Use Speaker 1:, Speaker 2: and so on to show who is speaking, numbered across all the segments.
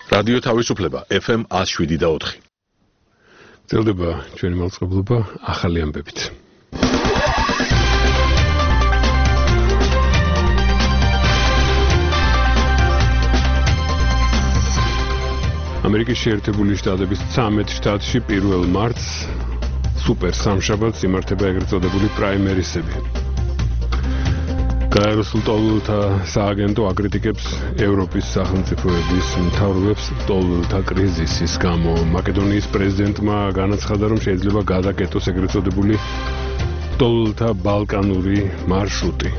Speaker 1: რადიო თავისუფლება FM 107.4.
Speaker 2: წელდება ჩვენი მაუწყებლობა ახალი ამბებით. ამერიკის შეერთებული შტატების 13 შტატში 1 მარტს სუპერ სამშაბათს იმართება ეგრეთ წოდებული პრაიმერისები. გაეროსულ ტოლულთა სააგენტო აკრიტიკებს ევროპის სახელმწიფოების მთავრობებს ტოლულთა კრიზისის გამო. მაკედონიის პრეზიდენტმა განაცხადა, რომ შეიძლება გადაკეტოს ეგრეთ წოდებული ტოლულთა ბალკანური მარშრუტი.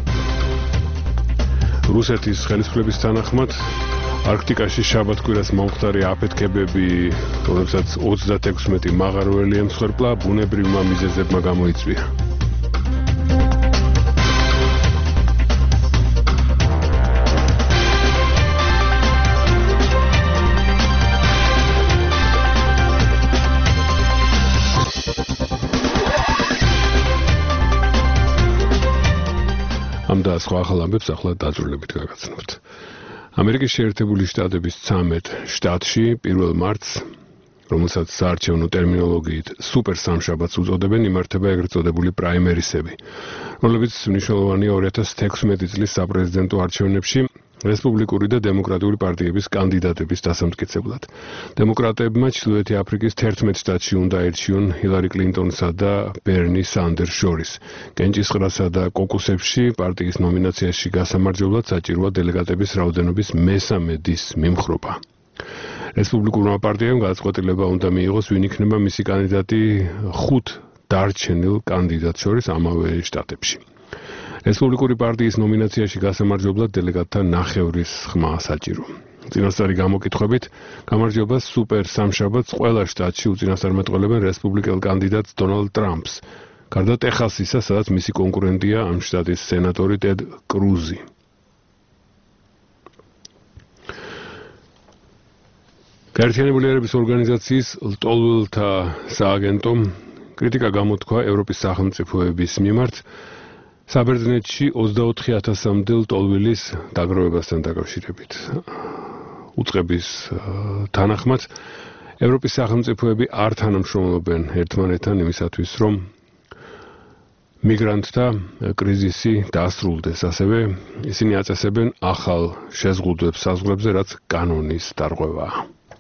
Speaker 2: რუსეთის ხელისუფლების თანახმად არქტიკაში შაბათ-კვირას მომხდარი აფეთქებები, რომლებსაც 36 მაღაროელი ემსხვერპლა, ბუნებრივმა მიზეზებმა გამოიწვია. ამ და სხვა ახალ ამბებს ახლა დაძრულებით გაგაცნობთ. ამერიკის შეერთებული შტატების 13 შტატში 1 მარტს, რომელსაც საარჩევნო ტერმინოლოგიით სუპერ სამშაბათს უწოდებენ, იმართება ეგრეთ წოდებული პრაიმერისები, რომლებიც მნიშვნელოვანია 2016 წლის საპრეზიდენტო არჩევნებში რესპუბლიკური და დემოკრატიული პარტიების კანდიდატების დასამტკიცებლად. დემოკრატებმა ჩრდილოეთი აფრიკის 11 შტატში უნდა აირჩიონ ჰილარი კლინტონსა და ბერნი სანდერს შორის. კენჭისყრასა და კოკუსებში პარტიის ნომინაციაში გასამარჯვებლად საჭიროა დელეგატების რაოდენობის მესამედის მიმხრობა. რესპუბლიკურმა პარტიამ გადაწყვეტილება უნდა მიიღოს, ვინ იქნება მისი კანდიდატი 5 დარჩენილ კანდიდატს შორის ამავე შტატებში. რესპუბლიკური პარტიის ნომინაციაში გასამარჯვებლად დელეგატთა ნახევრის ხმა საჭირო. წინასწარი გამოკითხვებით, გამარჯვებას სუპერ სამშაბათს ყველა შტატში უწინასწარმეტყველებენ რესპუბლიკელ კანდიდატს დონალდ ტრამპს, გარდა ტეხასისა, სადაც მისი კონკურენტია ამ შტატის სენატორი ტედ კრუზი. გაერთიანებული ერების ორგანიზაციის ლტოლვილთა სააგენტომ კრიტიკა გამოთქვა ევროპის სახელმწიფოების მიმართ საბერძნეთში 24,000-მდე ლტოლვილის დაგროვებასთან დაკავშირებით. უწყების თანახმად, ევროპის სახელმწიფოები არ თანამშრომლობენ ერთმანეთთან იმისათვის, რომ მიგრანტთა კრიზისი დაასრულდეს. ასევე ისინი აწესებენ ახალ შეზღუდვებს საზღვრებზე, რაც კანონის დარღვევაა.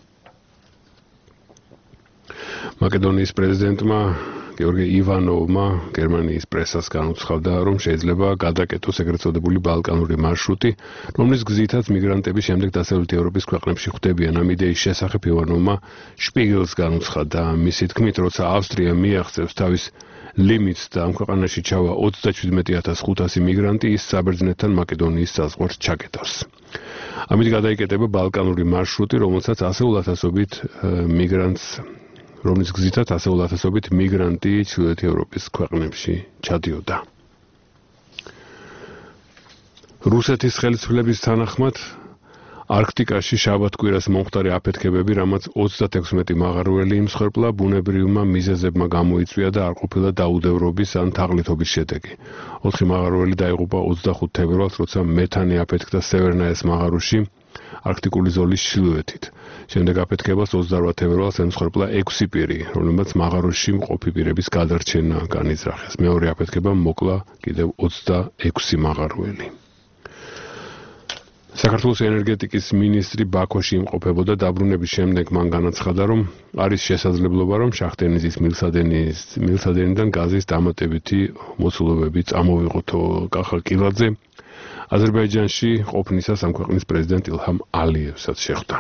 Speaker 2: მაკედონიის პრეზიდენტმა გეორგი ივანოვმა გერმანიის პრესას განუცხადა, რომ შეიძლება გადაკეტოს ეგრეთ წოდებული ბალკანური მარშრუტი, რომლის გზითაც მიგრანტები შემდეგ დასავლეთ ევროპის ქვეყნებში ხვდებიან. ამ იდეის შესახებ ივანოვმა შპიგელს განუცხადა. მისი თქმით, როცა ავსტრია მიაღწევს თავის ლიმიტს და ამ ქვეყანაში ჩავა 37,500 მიგრანტი, ის საბერძნეთთან მაკედონიის საზღვარს ჩაკეტავს. ამით გადაიკეტება ბალკანური მარშრუტი, რომელსაც რომლის გზითაც ასეულ ათასობით მიგრანტი ჩრდილოეთ ევროპის ქვეყნებში ჩადიოდა. რუსეთის ხელისუფლების თანახმად არქტიკაში შაბათ-კვირას მომხდარი აფეთქებები, რამაც 36 მაღაროელი იმსხვერპლა, ბუნებრივმა მიზეზებმა გამოიწვია და არ ყოფილა დაუდევრობის ან თაღლითობის შედეგი. 4 მაღაროელი დაიღუპა 25 თებერვალს, როცა მეთანი აფეთქდა სევერნაეს მაღაროში, არქტიკული ზოლის ჩრდილოეთით. შემდეგ აფეთქებას 28 თებერვალს ემსხვერპლა 6 პირი, რომლებმაც მაღაროში მყოფი პირების გადარჩენა განიზრახეს. მეორე აფეთქებამ მოკლა კიდევ 26 მაღაროელი. საქართველოს ენერგეტიკის მინისტრი ბაქოში იმყოფებოდა. დაბრუნების შემდეგ მან განაცხადა, რომ არის შესაძლებლობა, რომ შახტენიზის მილსადენიდან გაზის დამატებითი მოცულობები წამოვიღოთ. კახა კილაძე აზერბაიჯანში ყოფნისას ამ ქვეყნის პრეზიდენტ ილჰამ ალიევსაც შეხვდა.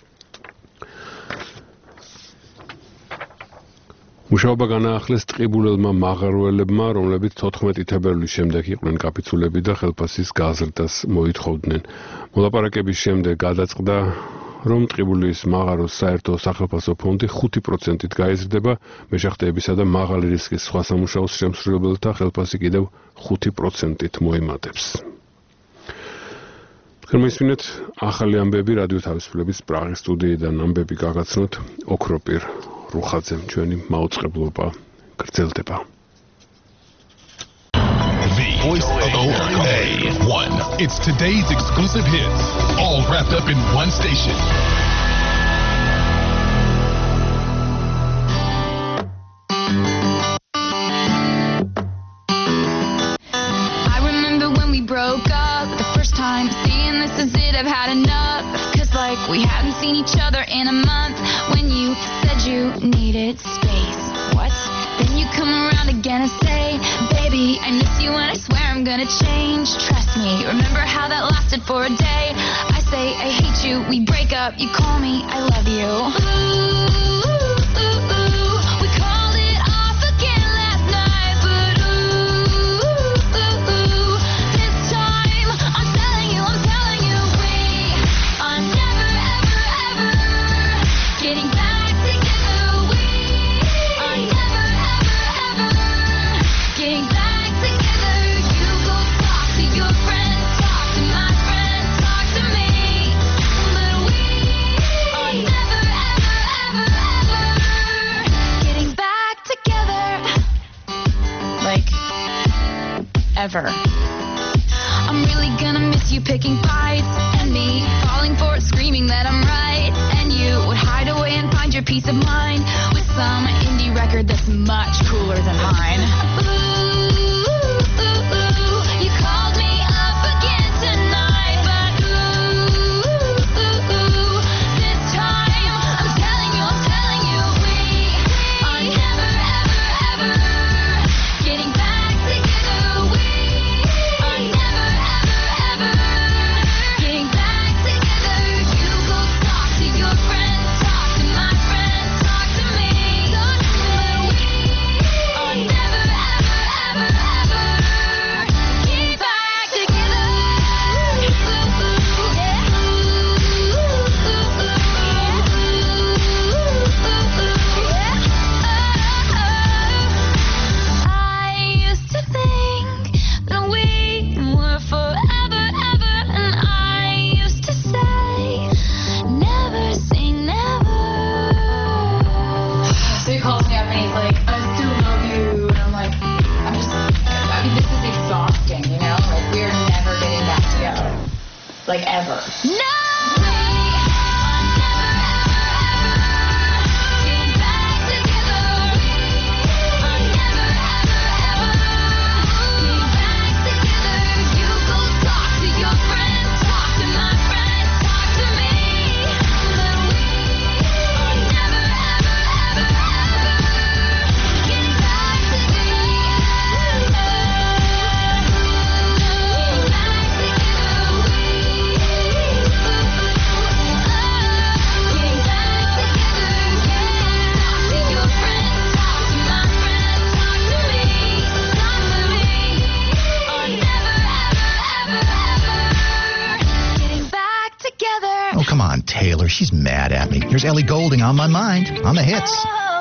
Speaker 2: მუშაობა განაახლეს ტყიბულელმა მაღაროელებმა, რომლებიც 14 თებერვლის შემდეგ იყვნენ კაფიცულები და ხელფასის გაზრდას მოითხოვდნენ. მოლაპარაკების შემდეგ გადაწყდა, რომ ტყიბულის მაღაროს საერთო სახელფასო ფონდი 5%-ით გაიზრდება, მეშახტეებისა და მაღალი რისკის სხვა სამუშაოს შემსრულებელთა ხელფასი კიდევ 5%-ით მოიმატებს. Მოისმინეთ ახალი ამბები რადიო თავისუფლების პრაღის სტუდიიდან. ამბები გაგაცნოთ ოქროპირ რუხაძემ. ჩვენი მაუწყებლობა გრძელდება.
Speaker 3: Voice of OA1. It's today's exclusive hits, all wrapped up in one station. I've had enough. Cause like we hadn't seen each other in a month. When you said you needed space, what? Then you come around again and say, baby, I miss you and I swear I'm gonna change. Trust me, remember how that lasted for a day? I say I hate you, we break up, you call me, I love you. We called it off again last night, but this time I'm telling you, we are never, ever, ever getting back together. We are never, ever, ever getting back together. You go talk to your friends, talk to my friends, talk to me, but we are never, ever, ever, ever getting back together. Like, ever. I'm really gonna miss you picking fights and me falling for it, screaming that I'm right, and you would hide away and find your peace of mind with some indie record that's much cooler than mine. You called me up again tonight, but this time I'm telling you, we are never, ever, ever getting back together. We are never, ever, ever getting back together. You go talk to your friends, talk to my friends, talk to me, but we are never, ever, ever, ever getting back together. I used to think that we were forever, ever, and I used to say, never say never. So he calls me up and he's like, I still love you, and I'm like, this is exhausting, you know? Like, we're never getting back together. Like, ever. No! Getting back together. I'm never, ever, ever getting back together. You go talk to your friends, talk to my friends, talk to me, but we are never, ever, ever, ever getting back together. Getting back together.
Speaker 4: Oh, come on, Taylor. She's mad at me. Here's Ellie Goulding on my mind on the hits.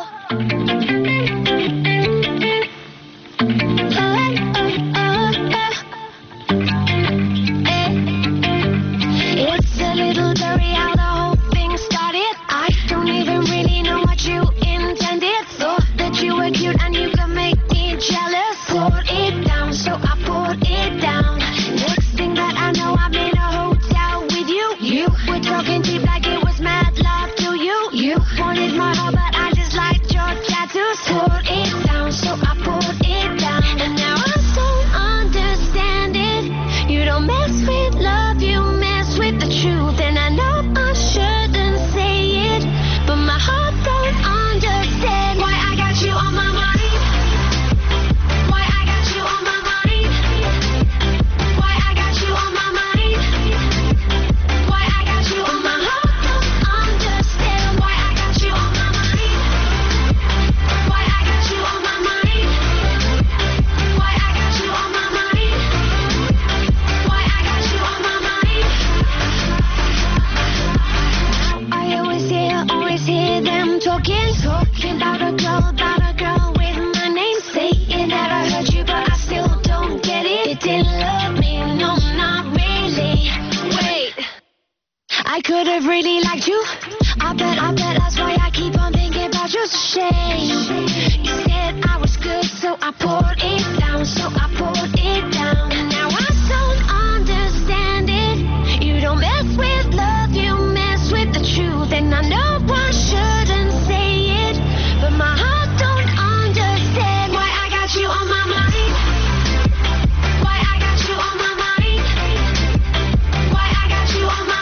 Speaker 5: It's a little blurry how the whole thing started. I don't even really know what you intended. Thought that you were cute and you could make me jealous. Poured it down, so I poured it down. Next thing that I know, I'm in a hotel with you. You were talking cheap like it was mad love to you. You wanted my heart, but I just liked your tattoos. Poured it down, so I poured it down. And now I don't understand it. You don't mess with love, you mess with the truth. And I know I shouldn't say it, but my heart don't understand why I got you on my mind. Why I got you on my mind. Why I got you on my mind. Why I got you on my heart don't understand why I got you on my mind. Why I got you on my mind. Why I got you on my mind. Why I got you on my mind. I always hear them talking about a girl with my name. Saying that I hurt you, but I still don't get it. It didn't love me, no, not really. Wait, I could have really liked you. I bet that's why I keep on thinking about you. It's a shame. You said I was good, so I poured it down, And now I don't understand it. You don't mess with love, you mess with the truth. And I know I shouldn't say it, but my heart don't understand why I got you on my mind. Why I got you on my mind. Why I got you on my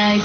Speaker 3: night.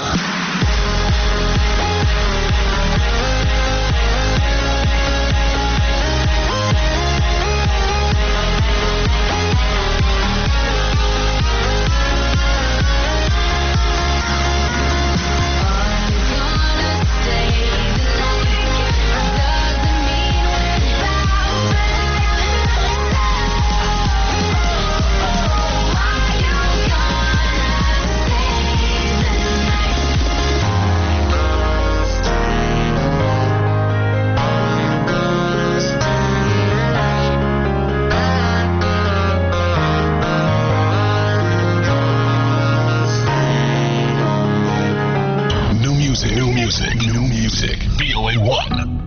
Speaker 1: New music. VOA1.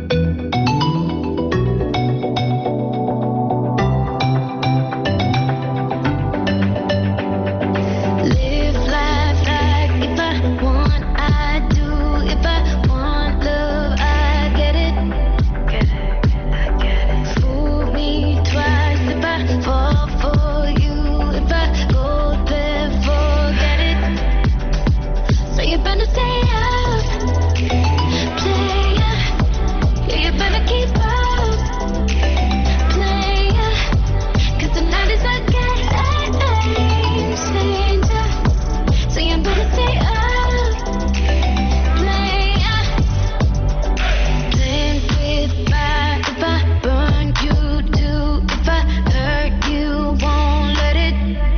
Speaker 5: Live life like if I want, I do. If I want love, I get it. Fool me twice if I fall for you. If I go there, forget it. So you better stay up, player. Yeah, you better keep up, player. 'Cause tonight is a game changer. So you better stay up, player. Playing with fire. If I burn you too, if I hurt you, won't let it.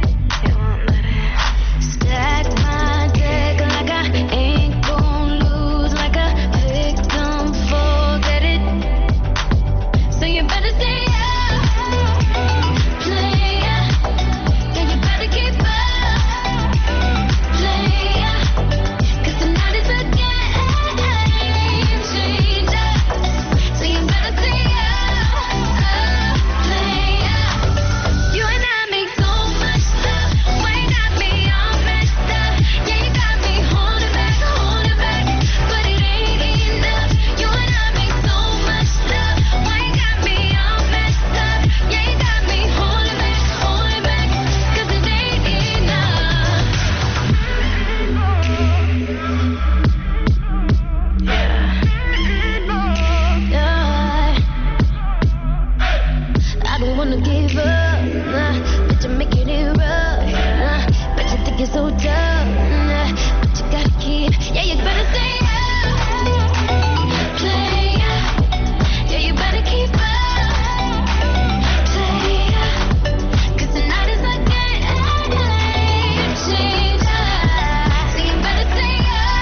Speaker 5: Stack my deck like I ain't gon' lose, like a victim, forget it. So you better stay up, player. Yeah, you better keep up, player. 'Cause tonight is a game changer. So you better stay up, player. You and I make so much stuff. Why you got me all messed up? Yeah, you got me holding back, but it ain't enough. You and I make so much stuff. Why you got me all messed up? Yeah, you got me holding back, 'cause it ain't enough. I don't wanna give up, but you're making it rough. But you think it's so tough, but you gotta keep. Yeah, you better stay up, player. Yeah, you better keep up, player. 'Cause tonight is a game changer. So you better stay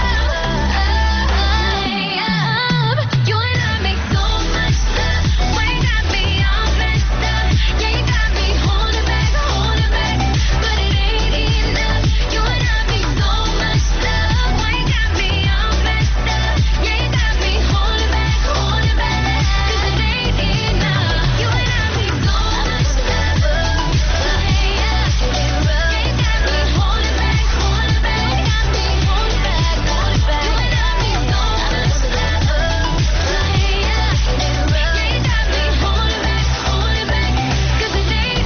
Speaker 5: up. You and I make so much stuff. Why you got me all messed up? Yeah, you got me holding back, but it ain't enough. You and I make so much stuff. Why you got me all messed up? Yeah, you got me holding back, 'cause it ain't enough. You and I make so much stuff. Yeah, you got me holding back, got me holding back. You and I make so much stuff. Yeah, you got me holding back, 'cause it ain't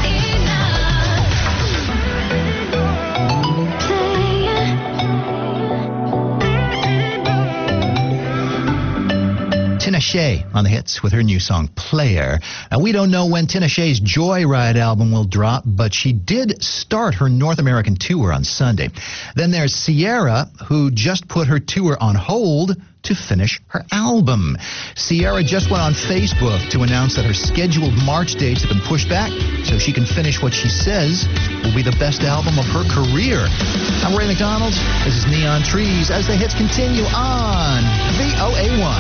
Speaker 5: enough.
Speaker 4: Tinashe on the hits with her new song Player. Now, we don't know when Tinashe's Joyride album will drop, but she did start her North American tour on Sunday. Then there's Sierra, who just put her tour on hold to finish her album. Sierra just went on Facebook to announce that her scheduled March dates have been pushed back so she can finish what she says will be the best album of her career. I'm Ray McDonald. This is Neon Trees as the hits continue on VOA1.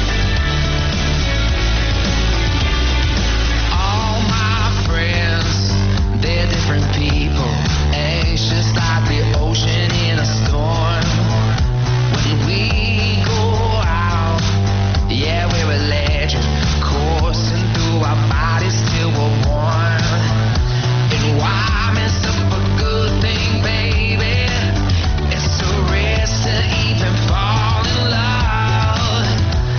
Speaker 6: All my friends, they're different people, anxious like the ocean in a storm. When we go out, yeah, we're electric, coursing through our bodies till we're warm. And why mess up a good thing, baby? It's a risk to even fall in love.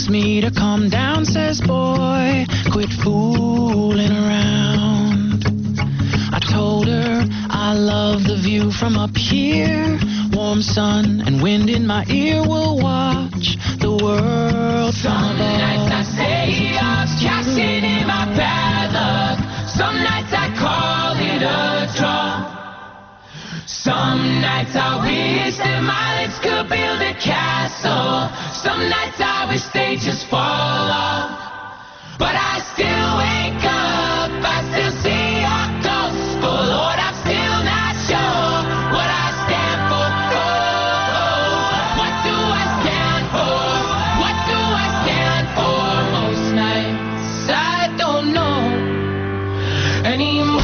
Speaker 7: Asks me to calm down, says, boy, quit fooling around. I told her I love the view from up here. Warm sun and wind in my ear, will watch the world from above. Some nights I stay up, cashing in my bad luck. Some nights I call it a draw. Some nights I wish that my lips could build a castle. Some nights I wish they just fall off. But I still wake up, I still see your ghost. For Lord, I'm still not sure what I stand for. What do I stand for? What do I stand for? Most nights I don't know anymore.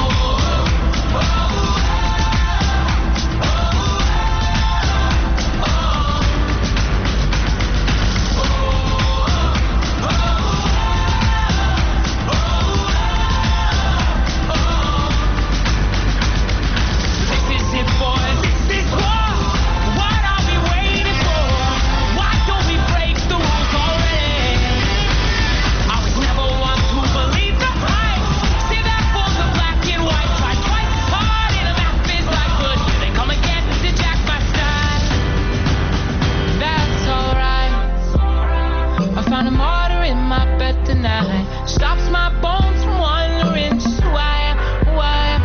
Speaker 7: Stops my bones from wandering. So why am, who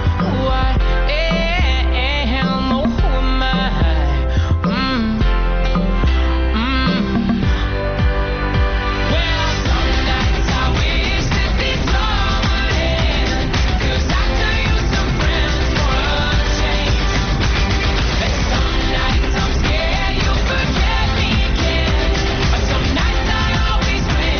Speaker 7: am I? Well, some nights I wish that this all would end, 'cause I could use some friends for a change. And some nights I'm scared you'll forget me again, but some nights I always win.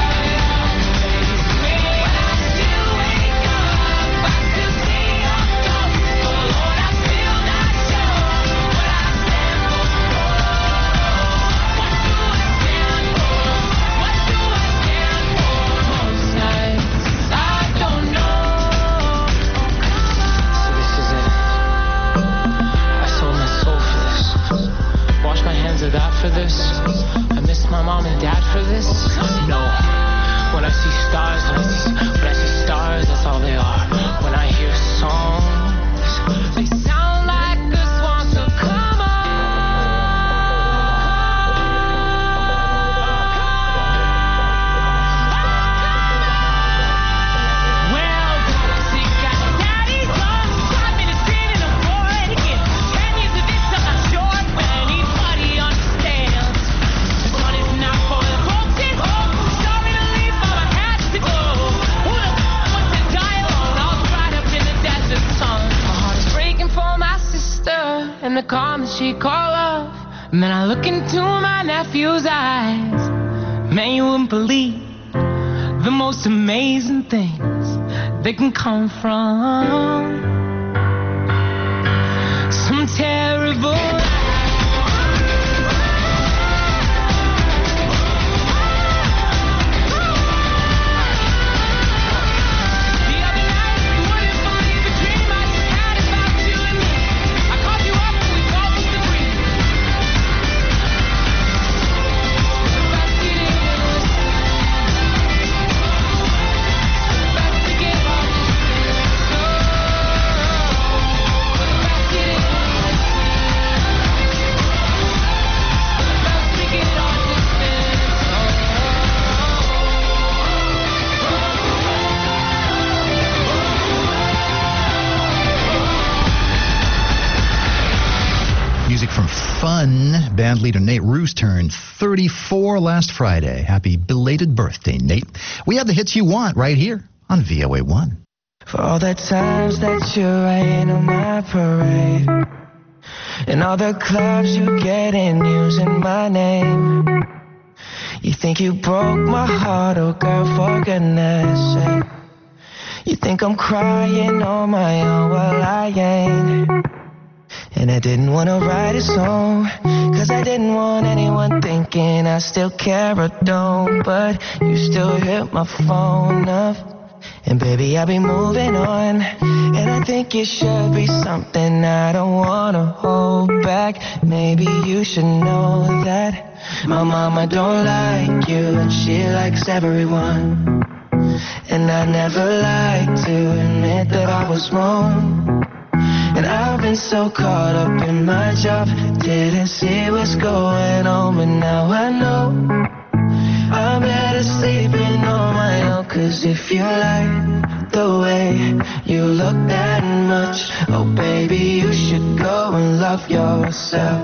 Speaker 7: For this, I miss my mom and dad for this. No, when I see stars, when I see stars, that's all they are. When I hear songs, they sound like a swan. So come on. Well, see, got daddy's love, 5 minutes in and I'm bored again. 10 years of this, I'm not sure when anybody understands. This one is not for the broken home. Sorry to leave, but I had to go. Who the f*** wants to die alone? All dried up in the desert sun. My heart is breaking for my sister and the calm that she called love. And then I look into my nephew's eyes. Man, you wouldn't believe the most amazing things that can come from some terrible. The other night, you wouldn't believe the dream I just had about you and me. I called you up and we both agreed. Best to get off
Speaker 4: Music from Fun. Band leader Nate Roos turned 34 last Friday. Happy belated birthday, Nate. We have the hits you want right here on VOA1.
Speaker 7: For all the times that you rain on my parade, and all the clubs you get in using my name. You think you broke my heart, oh girl, for goodness sake. You think I'm crying on my own, well I ain't. And I didn't want to write a song, 'cause I didn't want anyone thinking I still care or don't. But you still hit my phone up, and baby, I'll be moving on. And I think it should be something I don't wanna hold back. Maybe you should know that my mama don't like you and she likes everyone. And I never like to admit that I was wrong. And I've been so caught up in my job, didn't see what's going on, but now I know I'm better sleeping on my own. Cause if you like the way you look that much, oh baby, you should go and love yourself.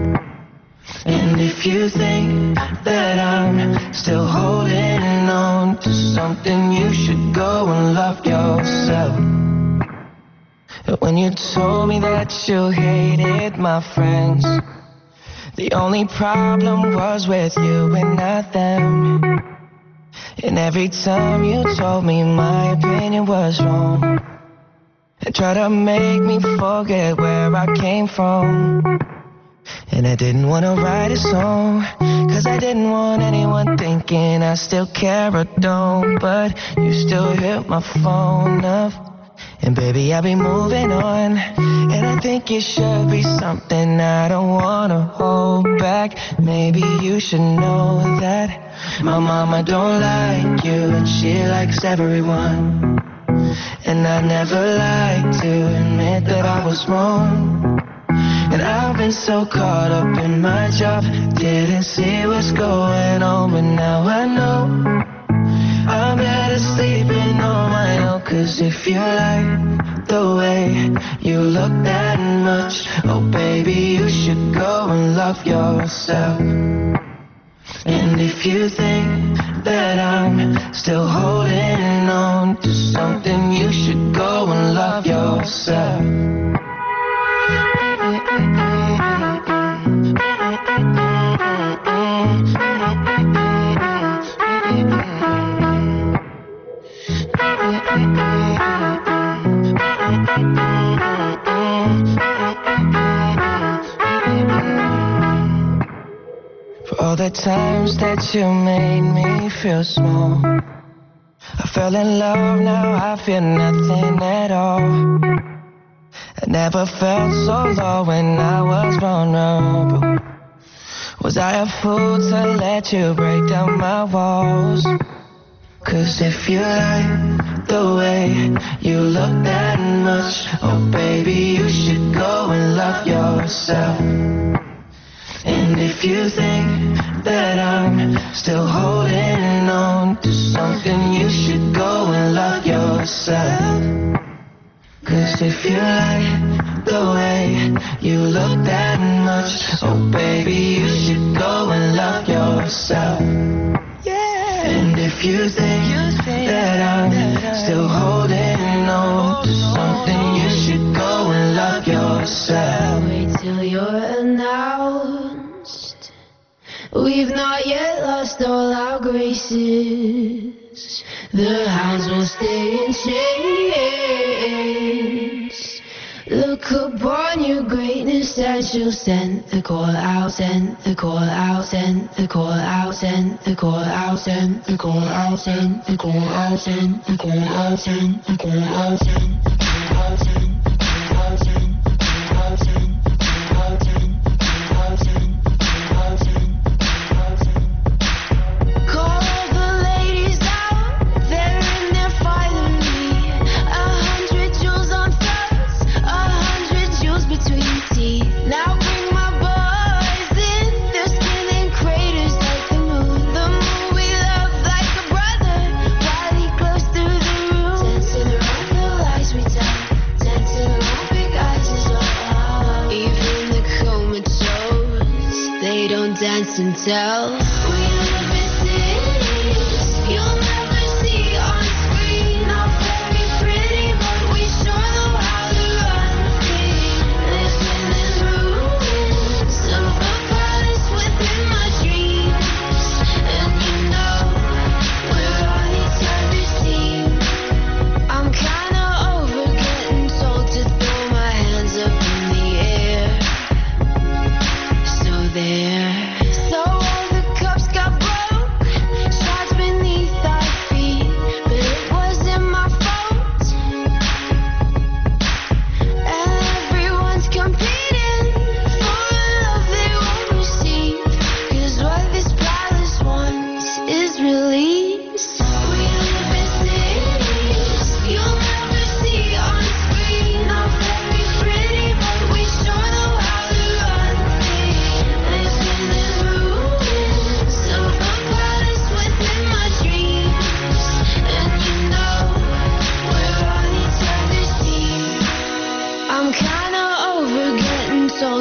Speaker 7: And if you think that I'm still holding on to something, you should go and love yourself. When you told me that you hated my friends, the only problem was with you and not them. And every time you told me my opinion was wrong, and tried to make me forget where I came from. And I didn't want to write a song, cause I didn't want anyone thinking I still care or don't. But you still hit my phone up, and baby, I'll be moving on. And I think it should be something I don't wanna hold back. Maybe you should know that my mama don't like you and she likes everyone. And I never like to admit that I was wrong. And I've been so caught up in my job, didn't see what's going on, but now I know I'm better sleeping on my own. Cause if you like the way you look that much, oh baby, you should go and love yourself. And if you think that I'm still holding on to something, you should go and love yourself. For all the times that you made me feel small, I fell in love, now I feel nothing at all. I never felt so low when I was vulnerable. Was I a fool to let you break down my walls? Cause if you like the way you look that much, oh baby, you should go and love yourself. And if you think that I'm still holding on to something, you should go and love yourself. Cause if you like the way you look that much, oh baby, you should go and love yourself. Yeah. And if you think that I'm still holding on to something, you should go and love yourself.
Speaker 5: Wait till you're announced. We've not yet lost all our graces. The hounds will stay in chains. Look upon your greatness as you'll send the call out, send the call out, send the call out, send the call out, send the call out, send the call out, send the call out, send the call out, send the call out, send the call out, send the call out, send the call out, send the call out, send the call out, send the call out, send. Call the ladies out, they're in there finally. 100 jewels on thumbs, 100 jewels between your teeth. Now bring my boys in, they're spinning craters like the moon. The moon we love like a brother, while he glows through the room. Dancing around the lies we tell, dancing around big eyes is all. Even the comatose, they don't dance and tell. We live in cities you'll never see on screen. Not very pretty, but we sure know how to run free. Living in ruins of a palace within my dreams. And you know we're on each other's team. I'm kinda over getting told to throw my hands up in the air. So there. So all the cups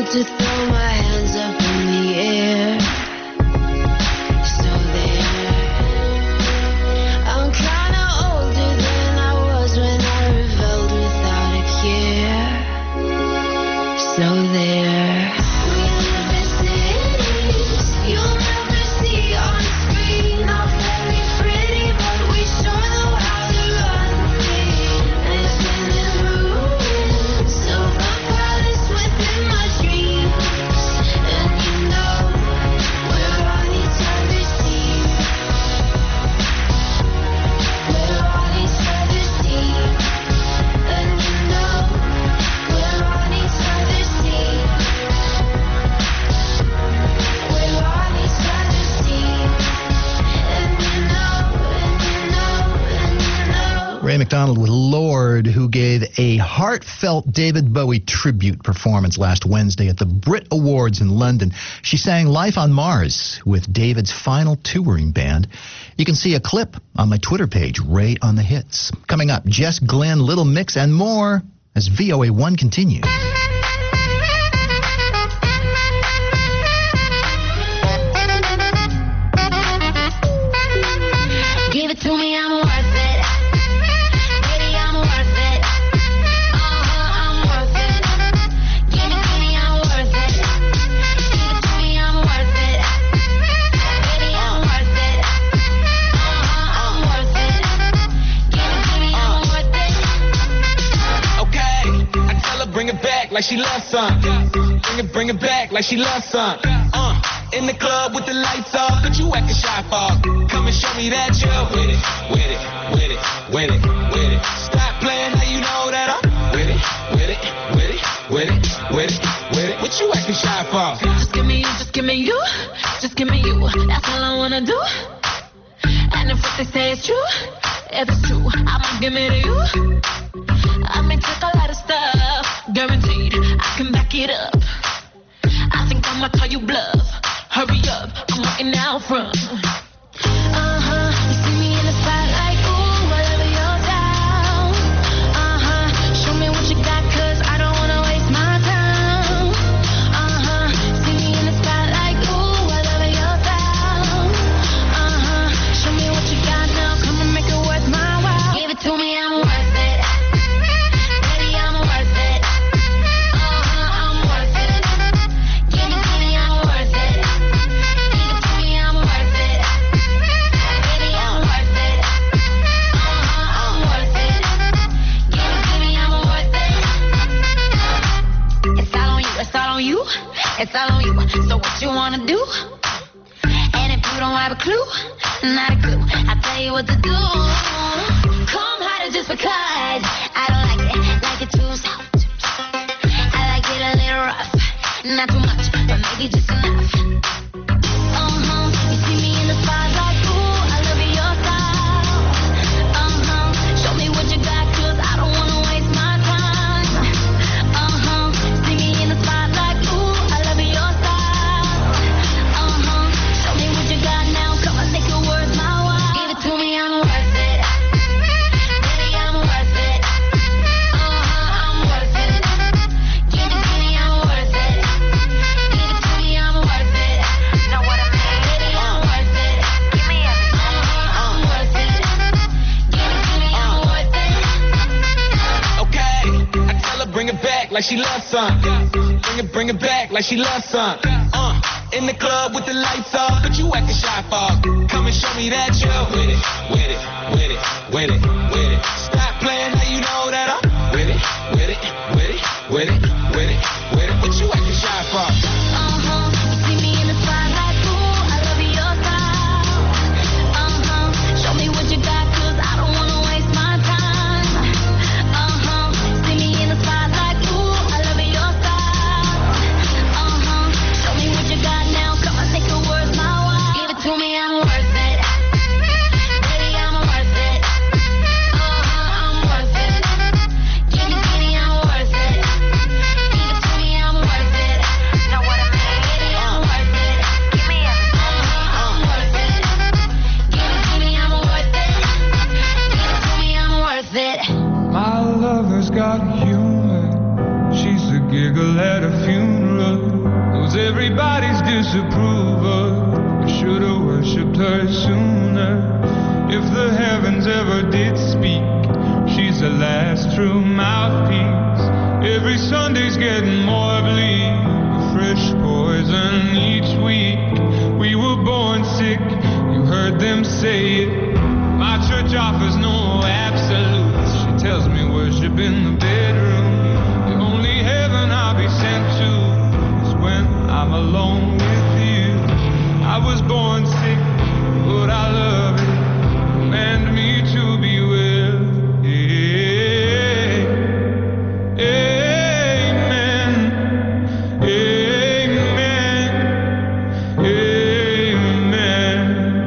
Speaker 5: to throw my hands up in the air. So there. I'm kinda older than I was when I rebelled without a care. So there. We live in cities you'll never see on screen. Not very pretty, but we sure know how to run things. Living in ruins of a palace within my dreams. And you know we're on each other's team. We're on each other's team. And you know we're on each other's team. We're on each other's team. And you know.
Speaker 4: Ray McDonald with Lord, who gave a heartfelt David Bowie tribute performance last Wednesday at the Brit Awards in London. She sang Life on Mars with David's final touring band. You can see a clip on my Twitter page, Ray on the Hits. Coming up, Jess Glynn, Little Mix, and more as VOA1 continues.
Speaker 5: Give it to me, I'm worth it. Baby, I'm worth it. I'm worth it. Give it to me, I'm worth it. Give it to me, I'm worth it. Baby, I'm worth it. I'm worth it. Give it to me, I'm worth it.
Speaker 6: Okay, I tell her bring it back like she loves some. Bring it back like she loves some. In the club with the lights off, but you acting shy for. Come and show me that you're with it, with it, with it, with it, with it. Stop playing, now you know that I'm with it, with it, with it, with it, with it, with it. What you acting shy for?
Speaker 7: Just give me you, just give me you, just give me you. That's all I wanna do. And if what they say is true, if it's true, I'ma give it to you. I may take a lot of stuff, guaranteed I can back it up. I think I'ma call you bluff. Hurry up, I'm walking out front.
Speaker 5: You see me in the spotlight, ooh, whatever your style. Show me what you got, 'cause I don't wanna waste my time. See me in the spotlight, ooh, whatever your style. Show me what you got now, come and make it worth my while. Give it to me, I'm worth it. Baby, I'm worth it. I'm worth it. Give it to me, I'm worth it. Give it to me, I'm worth it. Baby, I'm worth it. I'm worth it. Give it to me, I'm worth it. It's all on you, it's all on you, it's all on you. So what you wanna do? And if you don't have a clue, not a clue, I'll tell you what to do. Come harder just because I don't like it too soft. I like it a little rough, not too much, but maybe just enough. You see me in the spotlight, ooh, I love your style. Show me what you got, 'cause I don't wanna waste my time. See me in the spotlight, ooh, I love your style. Show me what you got now, come on, make it worth my while. Give it to me, I'm worth it. Baby, I'm worth it. I'm worth it. Give it to me, I'm worth it. Give it to me, I'm worth it. Know what I mean? Baby, I'm worth it. Give me everything. I'm worth it. Give it to me, I'm worth it.
Speaker 6: Okay, I tell her bring it back like she loves some. Bring it back like she loves some. In the club with the lights off, but you acting shy for. Come and show me that you're with it, with it, with it, with it, with it. Stop playing, now you know that I'm with it, with it, with it, with it, with it, with it. What you acting shy for?
Speaker 5: You see me in the spotlight, ooh, I love your style. Show me what you got, 'cause I don't wanna waste my time. See me in the spotlight, ooh, I love your style. Show me what you got now, come on, make it worth my while. Give it to me, I'm worth it. Baby, I'm worth it. I'm worth it. Give it to me, I'm worth it. Give it to me, I'm worth it. Know what I mean? Baby, I'm worth it. Give me everything. I'm worth it. Give it to me, I'm worth it. Give it to me, I'm worth it.
Speaker 8: My lover's got humor. She's a giggle at a funeral. Knows everybody's disapproval. I should have worshipped her sooner. If the heavens ever did speak, she's the last true mouthpiece. Every Sunday's getting more bleak. Fresh poison each week. We were born sick, you heard them say it. My church offers no absolutes. She tells me worship in the bedroom. The only heaven I'll be sent to is when I'm alone with you. I was born sick, but I love it. Command me to be well. Amen. Amen. Amen.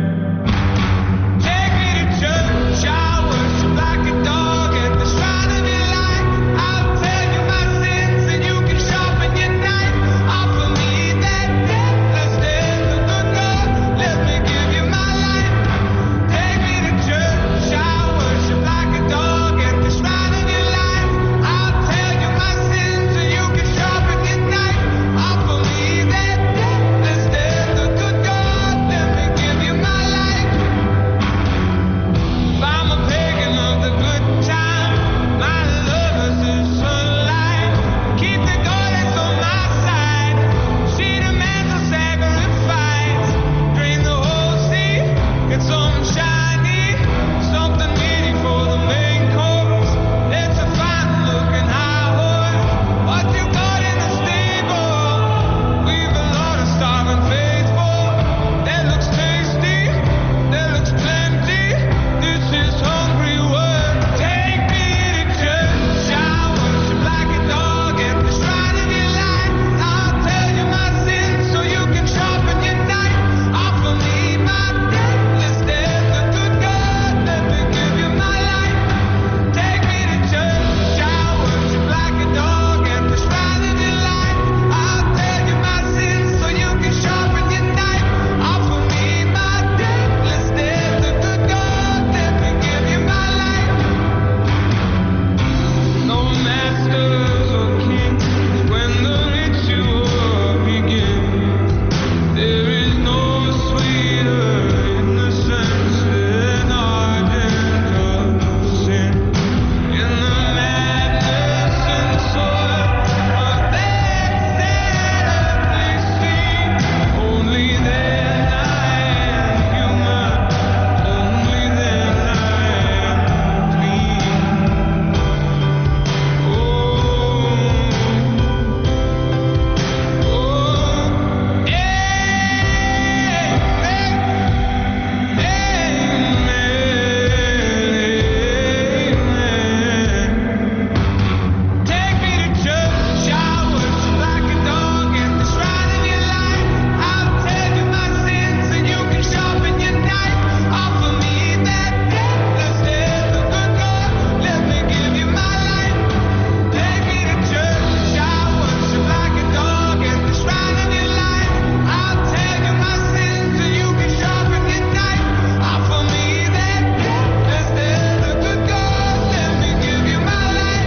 Speaker 8: Take me to church, I'll worship like a dog at the shrine of your light. I'll tell you my sins and you can sharpen your knife. Offer me that deathless death of the God. Let me give you my life. Take me to church, I'll worship like a dog at the shrine of your light. I'll tell you my sins and you can sharpen your knife. Offer me that deathless death of the God. Let me give you my life. If I'm a pagan of the good time, my lover's the sunlight. Keep the goddess on my side. She demands a sacrifice. Drain the whole sea, get some shiny, something meaty for the main course. It's a fine-looking high horse. What you got in the stable? We've a lot of starving faithful. That looks tasty, that looks plenty. This is hungry word. Take me to church. I'll worship like a dog at the shrine of your light. I'll tell you my sins so you can sharpen your knife. Offer me my deathless death, the good God. Let me give you my life. Take me to church. I'll worship like a dog at the shrine of your light. I'll tell you my sins so you can sharpen your knife. Offer me my deathless death, the good God. Let me give you my life. No masters or kings when the ritual begins. There is no sweeter innocence than ardent of sin. In the madness and soil of that earthly scene, only then I am human. Only then I am clean. Take me to church, I'll worship like a dog at the shrine of your light. I'll tell you my sins and you can sharpen your knife. Offer me that deathless death, the good God. Let me give you my life. Take me to church, I'll worship like a dog at the shrine of your light. I'll tell you my sins and you can sharpen your knife. Offer me that deathless death, the good God. Let me give you my life.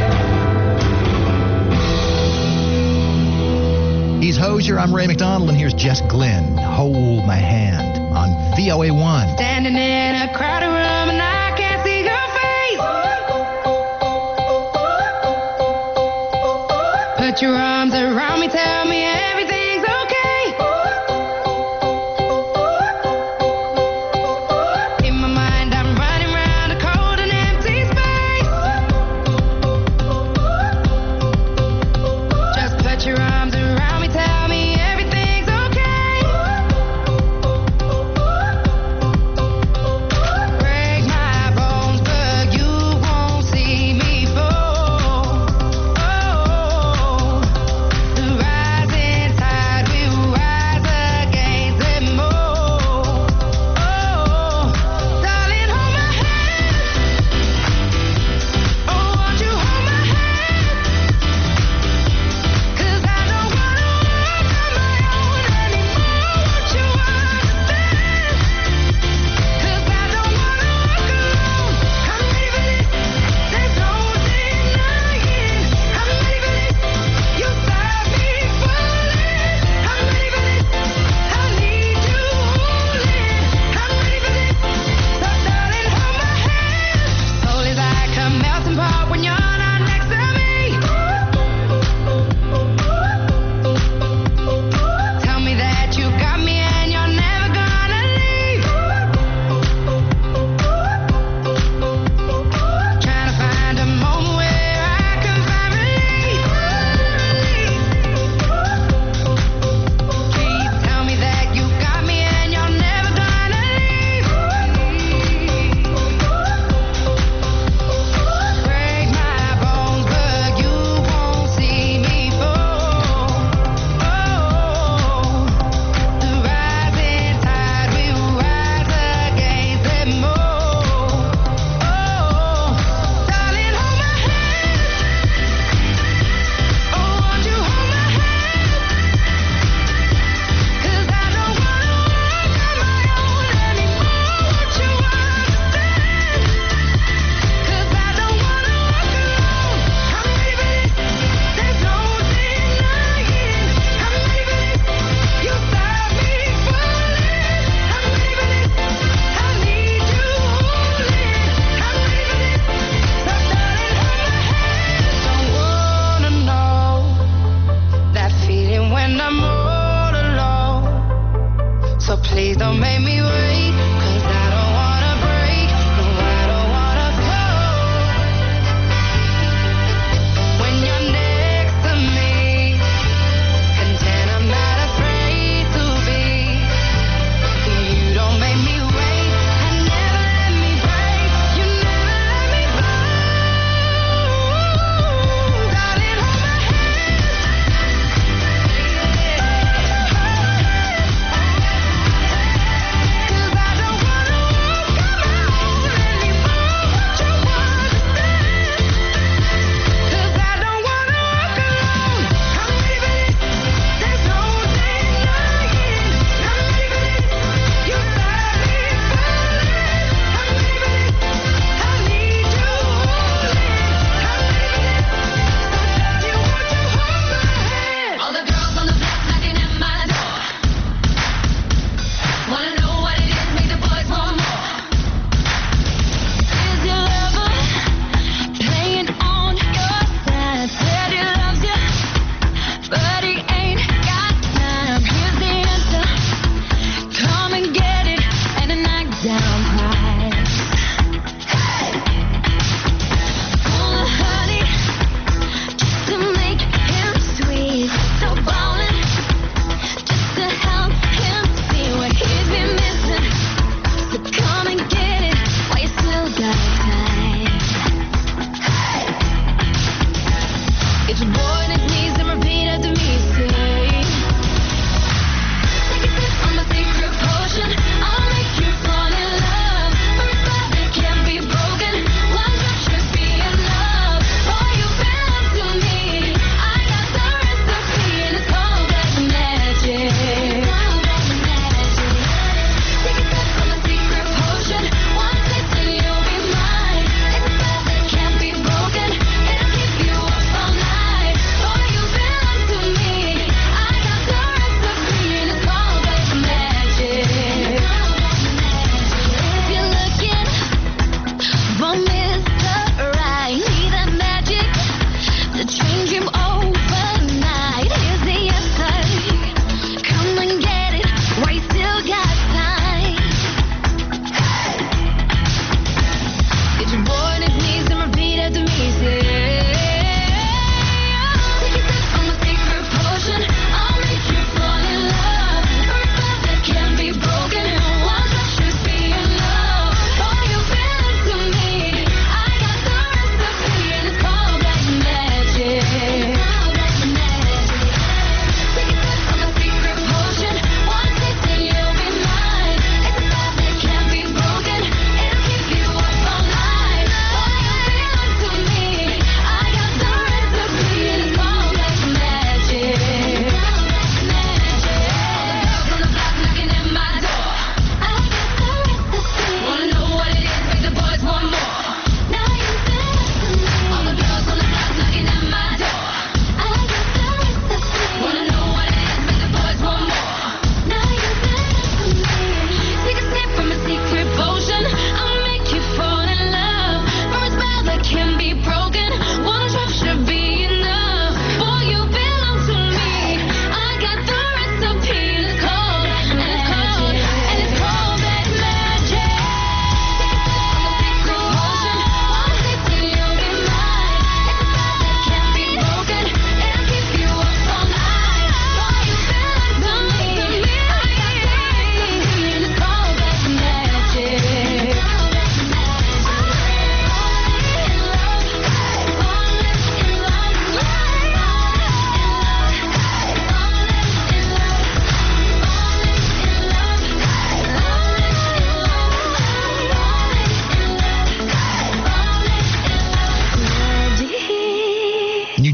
Speaker 4: He's Hozier. I'm Ray McDonald, and here's Jess Glynn. Hold my hand on VOA1.
Speaker 5: Standing in a crowded room and I can't see your face. Put your arms around me, tell me everything's okay. In my mind, I'm running round a cold and empty space. Just put your arms around me, tell me everything's okay. Break my bones, but you won't see me fall. Oh, the rising tide.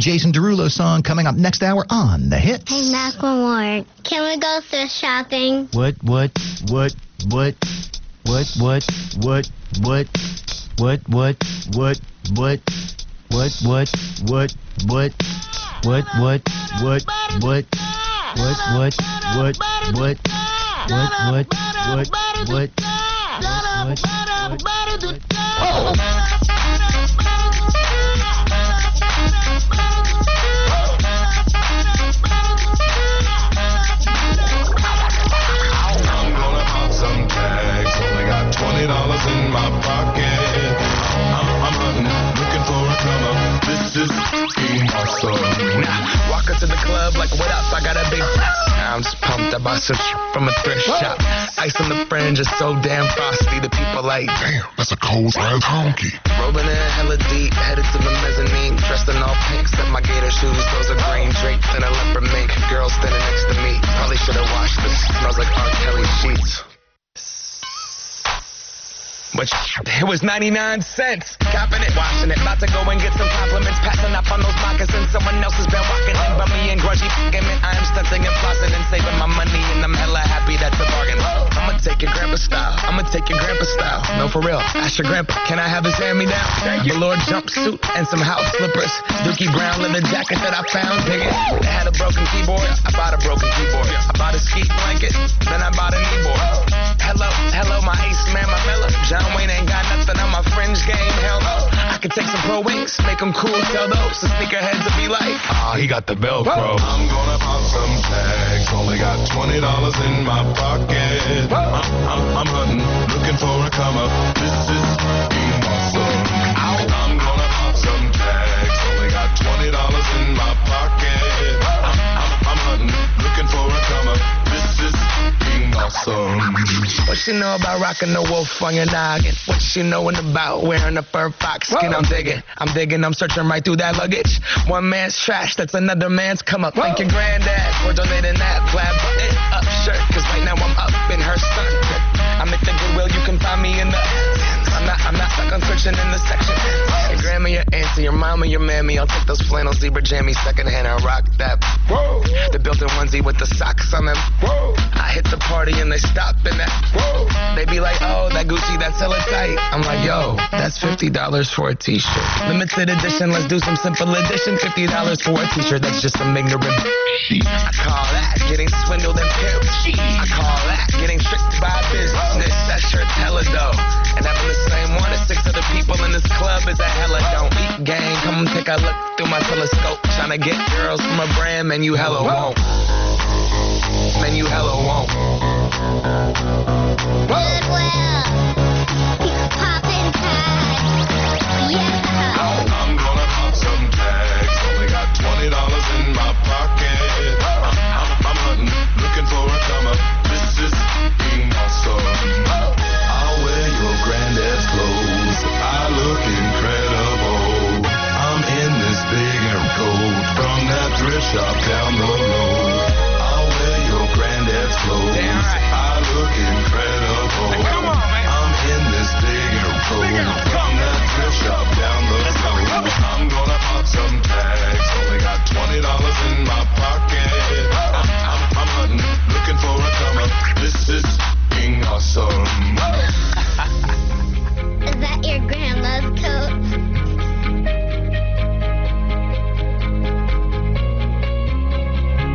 Speaker 4: Jason Derulo song coming up next hour on The Hits.
Speaker 5: Hey, Macklemore, can we go thrift shopping?
Speaker 7: What?
Speaker 1: I'm gonna pop some tags. Only got $20 in my pocket. I'm hunting, looking for a come up. This is being awesome.
Speaker 6: Walk into the club like, what up? I got a big I'm just pumped. I bought some from a thrift shop. Ice on the fringe is so damn frosty. The people like,
Speaker 1: Damn, that's a cold ass honky.
Speaker 6: rolling in hella deep, headed to the mezzanine. Dressed in all pink, set my gator shoes. Those are green draped in a leopard mink. Girl standing next to me. Probably should have washed this. Smells like R. Kelly sheets. But it was 99 cents. Copping it, washing it. About to go and get some compliments. Passing up on those moccasins. Someone else has been walking in. But me and grudgy fucking man. I am stunting and flossing and saving my money. And I'm hella happy that's a bargain. I'ma take your grandpa style. I'ma take your grandpa style. No, for real. Ask your grandpa. Can I have his hand-me-down? Velour jumpsuit and some house slippers. Dookie brown leather jacket that I found. Dig it. It had a broken keyboard. I bought a broken keyboard. I bought a ski blanket. Then I bought a kneeboard. Hello, my ace man, my fella. John Wayne ain't got nothing on my fringe game. Hell no. I could take some pro wings, make them cool, tell those the sneakerheads to be like,
Speaker 1: He got the Velcro. I'm gonna pop some tags. Only got $20 in my pocket. I'm hunting, looking for a come up. This is being awesome. I'm gonna pop some tags. Only got $20 in my pocket. I'm hunting, looking for a come up. This is being awesome.
Speaker 6: what she know about rocking the wolf on your noggin? What she knowin' about wearing a fur fox skin? I'm digging, I'm searching right through that luggage. One man's trash, that's another man's come up. Thank your granddad for donating that plaid button up shirt. Cause right now I'm up in her skirt. I'm at the Goodwill, you can find me in the I'm not stuck on searching in the section. Your grandma, your auntie, your mama, your mammy. I'll take those flannel zebra jammies secondhand and rock that. Whoa. The built-in onesie with the socks on them. Whoa. I hit the party and they stop in that. Whoa. They be like, oh, that Gucci, that's hella tight. I'm like, yo, that's $50 for a t-shirt. Limited edition, let's do some simple edition. $50 for a t-shirt, that's just some ignorant. I call that getting swindled and pimped. I call that getting tricked by business. That shirt's hella dope. And having the same one as 6 other people in this club is a hella don't eat gang. Come take a look through my telescope. Tryna get girls from a brand, man, you hella won't. Man, you hella won't.
Speaker 5: Goodwill. Poppin' tags. Yeah.
Speaker 1: I'm gonna pop some tags. Only got $20 in my pocket. I'm hunting, looking for a come up. This is being awesome. I'll wear your granddad's clothes. I look incredible. I'm in this big air coat from that thrift shop down the road. I'll wear your granddad's clothes.
Speaker 6: Damn right.
Speaker 1: I look incredible.
Speaker 6: Hey, come on, man.
Speaker 1: I'm in this big air coat from that thrift shop down the road. I'm gonna pop some tags. Only got $20 in my pocket. I'm hunting, looking for a come up. This is being awesome.
Speaker 5: Is that your grandma's coat?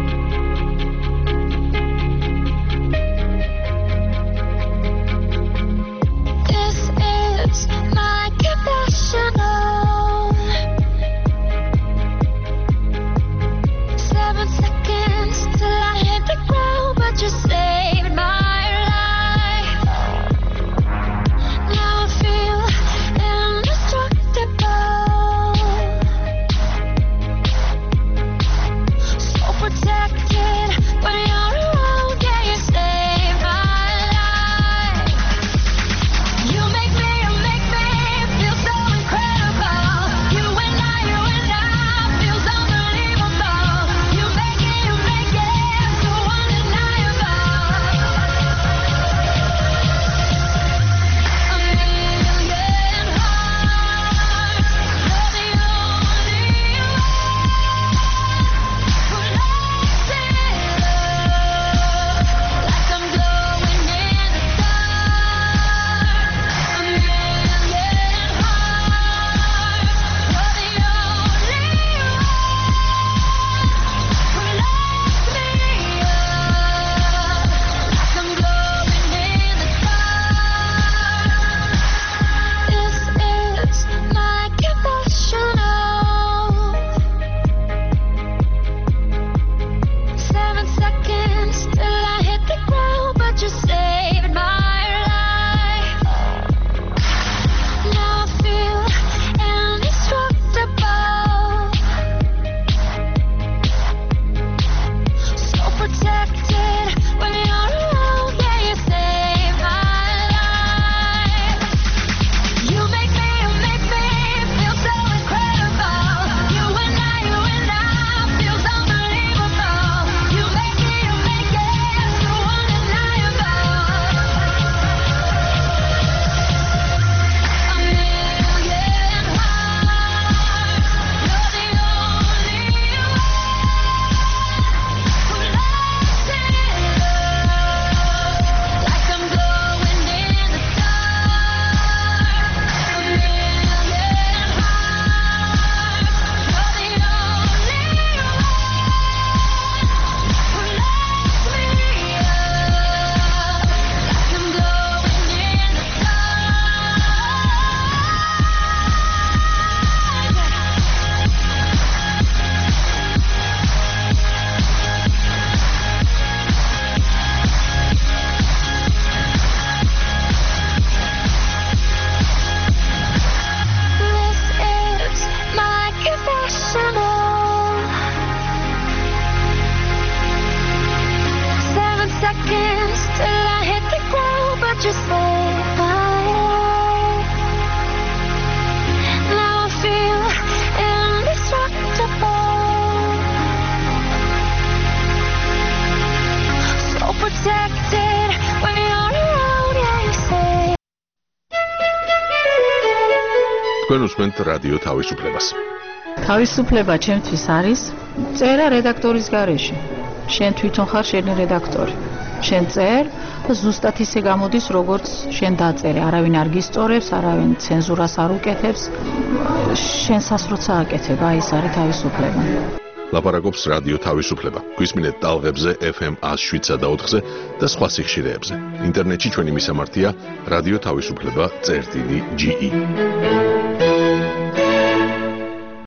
Speaker 9: თქვენ უსმენთ რადიო თავისუფლებას.
Speaker 10: თავისუფლება ჩემთვის არის წერა რედაქტორის გარეშე. შენ თვითონ ხარ შენი რედაქტორი. შენ წერ და ზუსტად ისე გამოდის, როგორც შენ დაწერე. არავინ არ გისწორებს, არავინ ცენზურას არ უკეთებს. შენსას როცა აკეთებ, აი ეს არის თავისუფლება.
Speaker 9: ლაპარაკობს რადიო თავისუფლება. გვისმინეთ ტალღებზე FM 107.4-ზე და სხვა სიხშირეებზე. ინტერნეტში ჩვენი მისამართია რადიო თავისუფლება.ge.